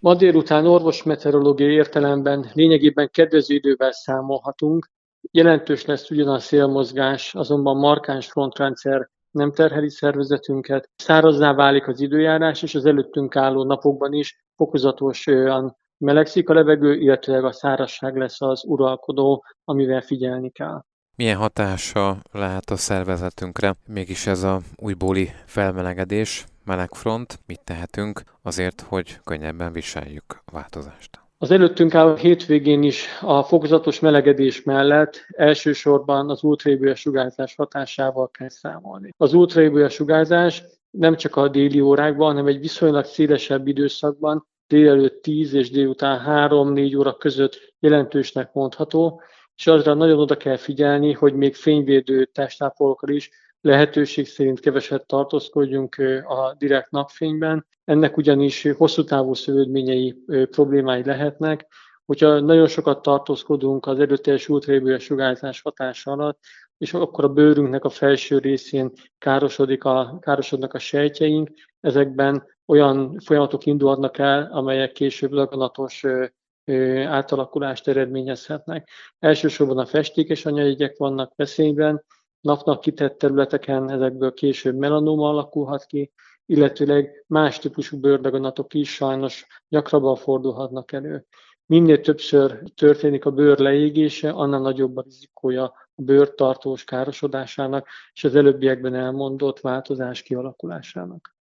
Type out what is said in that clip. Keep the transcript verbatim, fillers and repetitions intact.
Ma délután orvosmeteorológiai értelemben lényegében kedvező idővel számolhatunk, jelentős lesz ugyan a szélmozgás, azonban markáns frontrendszer nem terheli szervezetünket, szárazzá válik az időjárás, és az előttünk álló napokban is fokozatosan melegszik a levegő, illetőleg a szárazság lesz az uralkodó, amivel figyelni kell. Milyen hatása lehet a szervezetünkre mégis ez a újbóli felmelegedés, melegfront? Mit tehetünk azért, hogy könnyebben viseljük a változást? Az előttünk álló hétvégén is a fokozatos melegedés mellett elsősorban az ultraébőes sugárzás hatásával kell számolni. Az ultraébőes sugárzás nem csak a déli órákban, hanem egy viszonylag szélesebb időszakban, délelőtt tíz és délután három-négy óra között jelentősnek mondható, és azra nagyon oda kell figyelni, hogy még fényvédő testápolókkal is lehetőség szerint keveset tartózkodjunk a direkt napfényben. Ennek ugyanis hosszú távú szövődményei problémái lehetnek. Hogyha nagyon sokat tartózkodunk az erőteljes ultraébőes sugárzás hatása alatt, és akkor a bőrünknek a felső részén károsodik a, károsodnak a sejtjeink, ezekben olyan folyamatok indulnak el, amelyek később daganatos átalakulást eredményezhetnek. Elsősorban a festékes anyajegyek vannak veszélyben, napnak kitett területeken ezekből később melanóma alakulhat ki, illetőleg más típusú bőrdaganatok is sajnos gyakrabban fordulhatnak elő. Minél többször történik a bőr leégése, annál nagyobb a rizikója a bőr tartós károsodásának és az előbbiekben elmondott változás kialakulásának.